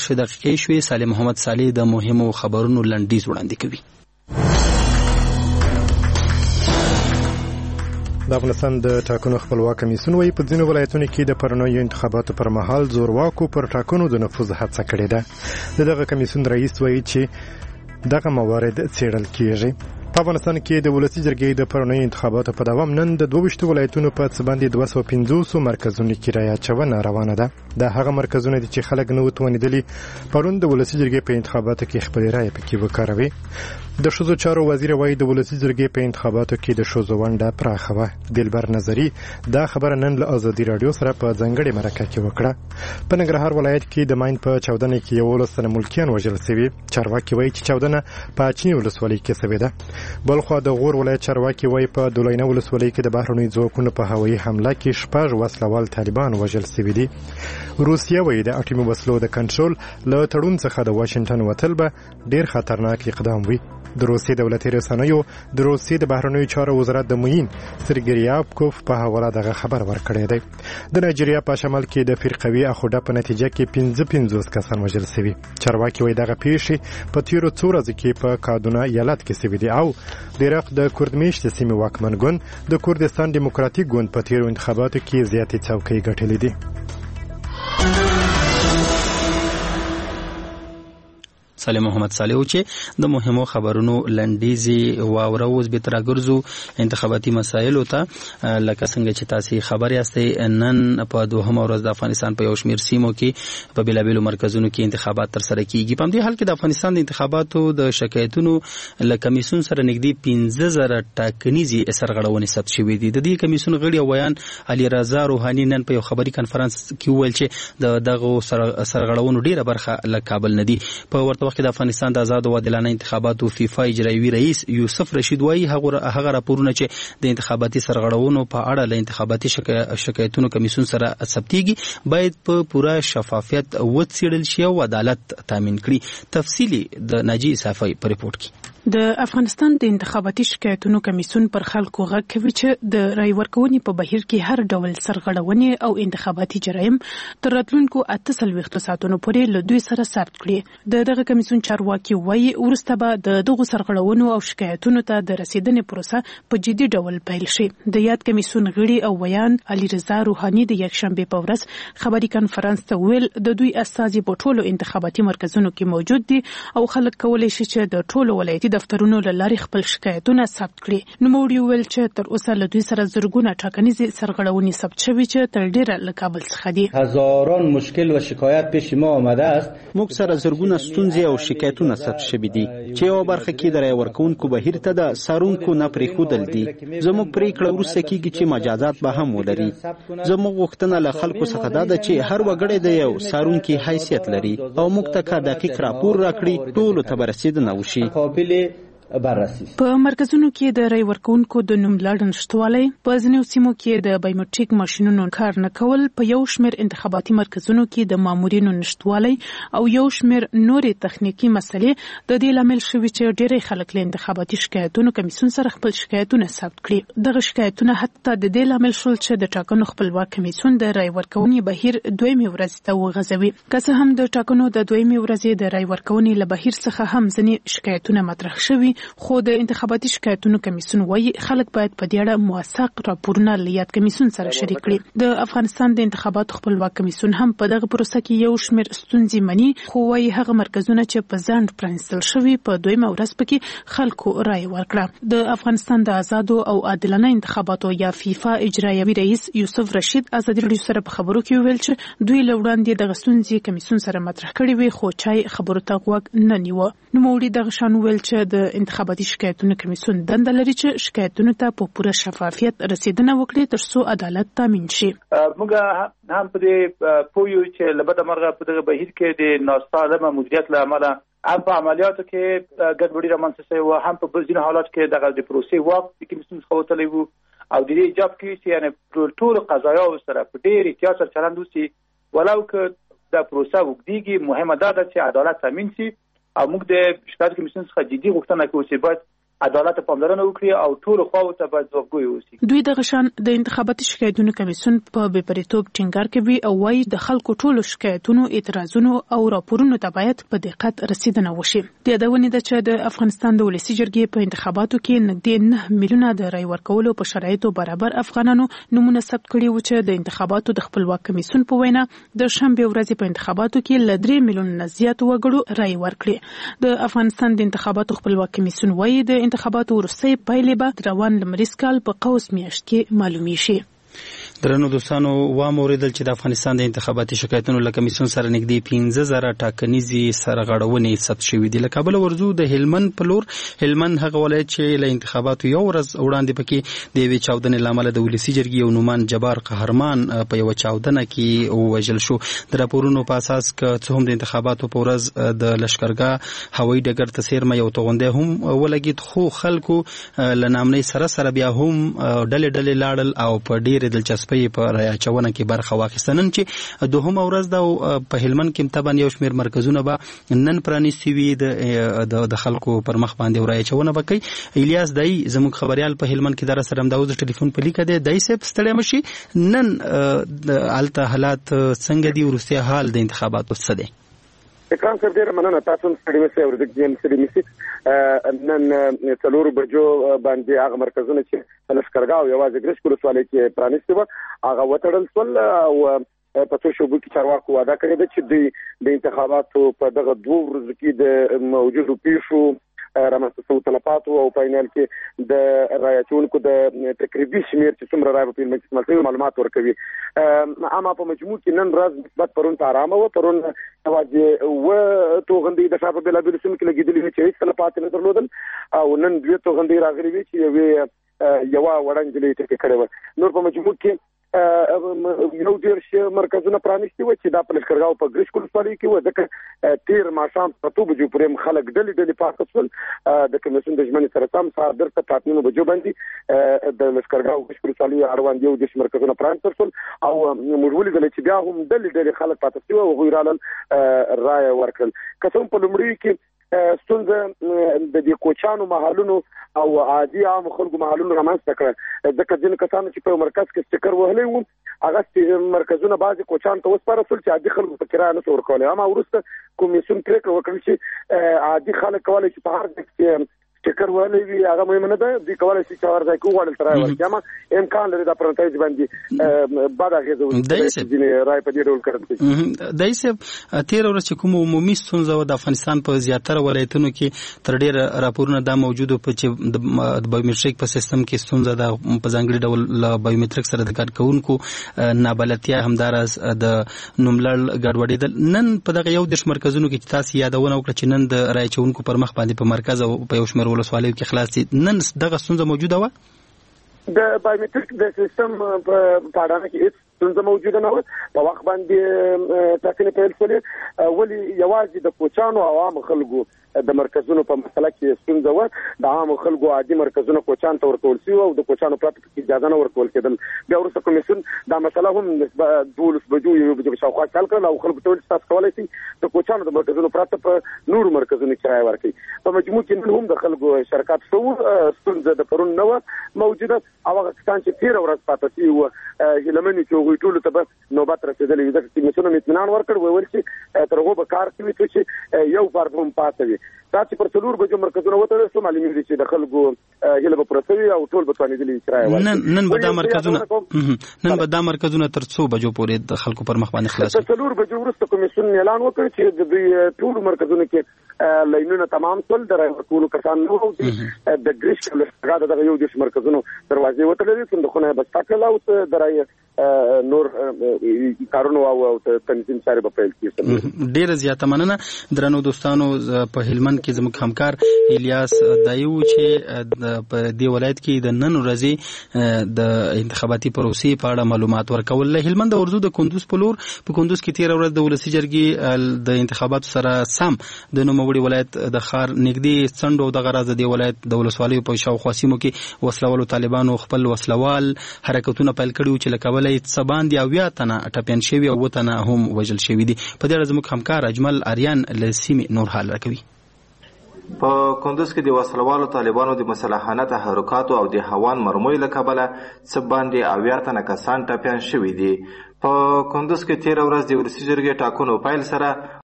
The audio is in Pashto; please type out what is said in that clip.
10 دقیقې شوې. سالم محمد صالح د مهمو خبرونو لنډیز وړاندې کوي. د افغانستان د ټاکنو خپلواک کمیسیون وايي په ځینو ولایتونو کې د پرونیو انتخاباتو پر مهال زورواکو پر ټاکنو د نفوذ هڅه کړې ده. دغه کمیسیون رئیس وايي چې دغه موارد څېړل کیږي. په افغانستان کې د ولسي جرګې د پرونیو انتخاباتو په دوام نن د 22 ولایتونو په څه باندې 250 مرکزونو کې رایه اچونه روانه ده. دا هغه مرکزونه دي چې خلک نو توانیدلي پرون د ولسي جرګې په انتخاباتو کې خپل رایه پکې وکاروي. د ښځو چارو وزیر وايي د ولسي جرګې په انتخاباتو کې د ښځو ونډه پراخه وه. دلبر نظري دا خبره نن له ازادي راډیو سره په ځانګړې مرکه کې وکړه. په ننګرهار ولایت کې د ماین په چاودنه کې 11 تنه ملکیان وژل شوي. چارواکي وايي چې چاودنه په اچنی ولسوالۍ کې شوې ده. بلخوا د غور ولایت چارواکي وايي په دولینه ولسوالۍ کې د بهرنیو ځواکونو په هوایي حمله کې 6 وسلوال طالبان وژل شوي دي. روسیه وايي د اټومي وسلو د کنټرول له تړون څخه د واشنگټن وتل به ډیر خطرناک اقدام وي. د روسیې دولتي رسنیو د روسیې د بهرنیو چارو وزارت د موین سرګریابکوف په حواله دغه خبر ورکړی دی. د نایجیریا په شمال کې د فرقوي اخوډه په نتیجه کې 55 کسان وژل شوي. چارواکي وايي دغه پیښې په تیرو څو ورځو کې په کادونا ایالت کې شوي دي او د عراق د کورد میشتې سیمې واکمن ګوند د کردستان دیموکراتیک ګوند په تیرو انتخاباتو کې زیاتې څوکۍ ګټلې دي. سالم محمد صالح چې د مهمو خبرونو لنډیزي واوره اوس به ترګرځو انتخاباتي مسایلو ته. لکه څنګه چې تاسو خبر یاستئ نن په دوهمه ورځ د افغانستان په یو شمېر سیمو کې په بیلابیلو مرکزونو کې انتخابات تر سره کیږي. په دې حال کې د افغانستان د انتخاباتو د شکایتونو له کمیسیون سره نږدې 15000 ټاکنیزي سرغړونې ثبت شوې دي. د دې کمیسیون غړي او ویان علي رضا روحاني نن په یو خبري کانفرنس کې وویل چې دغه سرغړونو ډیره برخه له کابل نه دي. په ورته وخت کې د افغانستان د آزاد او عادلانه انتخاباتو فیفا اجرایوي رئیس یوسف رشید وايي هغه راپورونه چې د انتخاباتي سرغړونو په اړه له انتخاباتي شکایتونو کمیسیون سره ثبتيږي باید په پوره شفافیت وڅېړل شي او عدالت تامین کړي. تفصیلی د ناجی صافی په رپورت کې د افغانستان د انتخاباتي شکایتونو کمیسیون پر خلکو غږ کوي چې د رای ورکونې په بهیر کې هر ډول سرغړونې او انتخاباتي جرایم تر راتلونکو 48 ساعتونو پورې له دوی سره ثبت کړي. دغه کمیسیون چارواکي وايي وروسته به د دغو سرغړونو او شکایتونو ته د رسیدنې پروسه په جدي ډول پیل شي. د یاد کمیسیون غړي او ویان علي رضا روحاني د یکشنبه په ورځ خبري کانفرنس ته ویل د دوی استازي په ټولو انتخاباتي مرکزونو کې موجود دي او خلک کولی شي چې د ټولو ولایتي دفترونو له لارې خپل شکایتونه ثبت کړي. نوموړي ویل چې تر اوسه له دوی سره زرګونه ټاکنیزې سرغړونې ثبت شوي چې تر ډیره له کابل څخه دي. هزاران مشکل و شکایت پیش ما آمده است. موږ سره زرګونه ستونزې او شکایتونه ثبت شوي دي چې یو برخه کې د رای ورکونکو بهیر ته د سارونکو نه پرېښودل دي. زموږ پریکړه وروسته کیږي چې مجازات به هم ولري. زموږ غوښتنه له خلکو څخه ده چې هر وګړی د یو سارونکي حیثیت لري او موږ ته دقیق راپور راکړي ټولو ته به رسیدنه وشي. په مرکزونو کې د رای ورکونکو د نوملړ نشټوالی، په ځینو سیمو کې د بایومټریک ماشینونو کار نه کول، په یو شمېر انتخاباتي مرکزونو کې د مامورینو نشټوالی او یو شمېر نورې تخنیکی مسلې د دې لامل شوي چې ډېری خلک له انتخاباتي شکایتونو کمیسیون سره خپل شکایتونه ثبت کړي. دغه شکایتونه حتی د دې لامل شول چې د ټاکنو خپلواک کمیسیون د رای ورکونې بهیر دویمې ورځې ته وغځوي. که څه هم د ټاکنو د دویمې ورځې د رای ورکونې له بهیر څخه هم ځینې شکایتونه مطرح شوي، خو د انتخاباتي شکایتونو کمیسیون وايي خلک باید په دې اړه موثق راپورونه له یاد کمیسیون سره شریک کړي. د افغانستان د انتخاباتو خپلواک کمیسیون هم په دغه پروسه کې یو شمېر ستونزې مني، خو وايي هغه مرکزونه چې په ځنډ پرانیستل شوي په دویمه ورځ پکې خلکو رای ورکړه. د افغانستان د آزادو او عادلانه انتخاباتو یا فیفا اجرایوي رئیس یوسف رشید ازادي راډیو سره په خبرو کې ویل چې دوی له وړاندې دغه ستونزې کمیسیون سره مطرح کړې وي، خو چای خبرو ته غوږ نه نیوه. نوموړي دغه شان ویل چې د انتخاباتي شکایتونو کمیسیون دنده لري چې شکایتونو ته په پوره شفافیت رسیدنه وکړي ترڅو عدالت تامین شي. موږ هم په دې پویو چې لبده مرغه په دغه بهیر کې د ناسالمه مدیریت له امله هم په عملیاتو کې ګډوډي رامنځته شوې وه، هم په ځینو حالات کې دغه د پروسې واک د کمیسیون څخه وتلی و او د دې ایجاب کوي چې یعنې ټولو قضایاو سره په ډېر احتیاط سره چلند وشي، ولو که دا پروسه اوږدېږي. مهمه دا ده چې عدالت تامین شي او موږ د شکایت کمیسیون څخه جدي غوښتنه کوو چې باید عدالت پاملرنه وکړي او ټول خواو ته باید ځوابګوی اوسي. دوی د غشان د انتخاباتي شکایتونو کمیسیون په بېپریتوب ټینګار کوي او وايي د خلکو ټولو شکایتونو، اعتراضونو او راپورونو ته باید په دقت رسیدنه وشي. د یادونې ده چې د افغانستان د ولسي جرګې په انتخاباتو کې نږدې 9 میلیونه د رای ورکولو په شرایطو برابر افغانانو نمونه ثبت کړي و چې د انتخاباتو د خپلواک کمیسیون په وینا د شنبه ورځې په انتخاباتو کې ل 3 میلیونه زیات وګړو رای ورکړي. د افغانستان د انتخاباتو خپلواک کمیسیون وايي د انتخاباتو وروستۍ پایلې به روان لمریز کال په قوس میاشت کې معلومي شي. درنو دوستانو واوریدل چې د افغانستان د انتخاباتي شکایتونو له کمیسیون سره نږدې 15,000 ټاکنیزي سرغړونې ثبت شوې دي. له کابل ورزو د هلمند په لور، هلمند هغه ولایت چې له انتخاباتو یو ورځ وړاندې پکې د یوې چاودنې له امله د ولسي جرګې یو نومان جبار قهرمان په یو چاودنه کې ووژل شو. د راپورونو په اساس که څه هم د انتخاباتو په ورځ د لشکرګاه هوایي ډګر ته څیرمه یو توغندی هم ولګید، خو خلکو له نامنۍ سره بیا هم ډلې لاړل او په ډېرې دلچسپۍ په رای اچونه کې برخه واخیسته. نن چې دوهمه ورځ ده په هلمند کې طبعا یو شمېر مرکزونه به نن پرانیستي وي د خلکو پر مخ باندې رای اچونه به کوي. الیاس دای زموږ خبريال په هلمند کې در سره د ټلیفون په لیکه دی. دای صاحب ستړی مشي، نن الته حالات څنګه دي؟ ورسته حال د انتخاباتو څه دی؟ اکرام صاحب ډېر مننه. تاسو ستړي مشئ ورته ستړي مشئ. نن 4 بجو باندې هغه مرکزونه چې لشکرګاه او یوازې ګرش ولسوالۍ کې پرانیستي وو هغه وتړل شول او په څو شوبو کې چارواکو وعده کړې ده چې د انتخاباتو په دغه 2 ورځو کې د موجودو پیښو رامنځته شوو تلفاتو او په عین کې د رای اچونکو د تقریبي شمېر چې څومره رای په فلم کې ملتي معلومات ورکوي. اما په مجموع کې نن ورځ نسبت پرون ته آرامه وه. پرون یوازې اووه توغندۍ د ښار په بېلابېلو سیمو کې لګېدلې وې چې هېڅ تلفات نه درلودل او نن 2 توغندۍ راغلي وې چې یوه وړه نجلۍ ټپي کړې وه. نور په مجموع کې یو ډېر مرکزونه پرانیستي وو چې دا په لشکرګاه او په ګرش ولسوالۍ کې وو. ځکه تیر ماښام په 2 بجو پورې خلک ډلې پاڅه شول د کمیسیون د ژمنې سره سم سهار درته په 9 بجو باندې د لشکرګاه او ګرش ولسوالۍ اړوند یو ډېر مرکزونه پرانیستل شول او موږ ولیدل چې بیا هم ډلې خلک پاڅه شوي او هغوی رالل رای ورکړل. که څه هم په لومړیو کې ستونزه د دې کوچانو محلونو او عادي عام خلکو محلونو رامنځته کړه، ځکه ځینې کسانو چې په مرکز کې سټیکر وهلی وو هغه مرکزونه بعضې کوچانو ته وسپارل شول چې عادي خلکو په کرایه نشو ورکولی. اما وروسته کمیسیون پرېکړه وکړل چې عادي خلک کولی شي په هر ځای کې سټیکر وهلی وي هغه مهمه نه ده، دوی کولی شي چې هر ځای کې وغواړل تر رای ورکړي. اما امکان لري دا په نتایج باندې بد اغېزه وکړي چې ځینې رای په دې ډول کړل شي. دای صاحب تېره ورځ چې کومه عمومي ستونزه وه د افغانستان په زیاتره ولایتونو کې تر ډېره راپورونه دا موجود وو چې د بایومټریک په سیستم کې ستونزه ده، په ځانګړي ډول له بایومټریک سره د کار کوونکو نابلدتیا، همداراز د نوملړ ګډوډېدل. نن په دغه 11 مرکزونو کې چې تاسو یادونه وکړه چې نن د رای اچونکو پر مخ باندې په مرکز او په یو شمېر ولسوالیو کې خلاص دي، نن دغه ستونزه موجوده وه؟ د بایومټریک د سیستم په اړه کې هیڅ ستونزه موجوده نه وه. په وخت باندې ټاکنې پیل شولې، ولې یوازې د کوچانو او عامو خلکو د مرکزونو په مسله کې ستونزه وه. د عامو خلکو عادي مرکزونه کوچان ته ورکول شوي او د کوچانو پرته پکې اجازه نه ورکول کېدل. بیا وروسته کمیسیون دا مسله هم 12 بجو یو بجو شاوخوا حل کړل او خلکو ته ویل چې تاسو کولی شئ د کوچانو د مرکزونو پرته په نورو مرکزونو کې رای ورکړئ. په مجموع کې نن هم د خلکو شرکت شوو، ستونزه د پرون نه وه موجوده. او هغه کسان چې تېره ورځ پاته شوي وو هیله مني چې هغوی ټولو ته به نوبت رسېدلی وي، ځکه کمیسیون هم اطمینان ورکړ، ویل چې تر هغو به کار کوي چې یو فرد هم پاته وي. دا چې پر 4 بجو مرکزونه وتړل شو معلومېږي چې د خلکو هیله به پوره شوي او ټول به توانېدلي چې رایه ورکړي. نن به دا مرکزونه تر څو بجو پورې د خلکو پر مخ باندې خلاص شي؟ 4 بجو وروسته کمیسیون اعلان وکړ چې د دوی ټولو مرکزونو کې لاینونه تمام شول، د رایه ورکولو کسان نه وو. د ګرش لشکرګاه دغه 11 مرکزونو دروازې وتړلې، صندوقونه یې بسته کړل او د رایې نور کارونه او تنظیم چارې به پیل کړي. ډېره زیاته مننه. درنو دوستانو، په هلمند کې زموږ همکار الیاس دایو چې په دې ولایت کې د نن ورځې د انتخاباتي پروسې په اړه معلومات ورکول. له هلمند ورزو د کندوز په لور، په کندوز کې تېره ورځ د ولسي جرګې د انتخاباتو سره سم د نوموړي ولایت د ښار نږدې څنډو او دغه راز د دې ولایت د ولسوالیو په شاوخوا سیمو کې وسلوالو طالبانو خپل وسلوال حرکتونه پیل کړي چې له کبله یې څه باندې 80 تنه ټپیان شوي او 7 تنه هم وژل شوي دي. په دې اړه زموږ همکار اجمل اریان له سیمې نور حال راکوي. په کندوز کې د وسلوالو طالبانو د مسلحانه تحرکاتو او د هوان مرمۍ له کبله څه باندې 80 تنه کسان ټپیان شوي دي. په کندوز کې 13 ورځ د ولسي جرګې ټاکنو پیل سره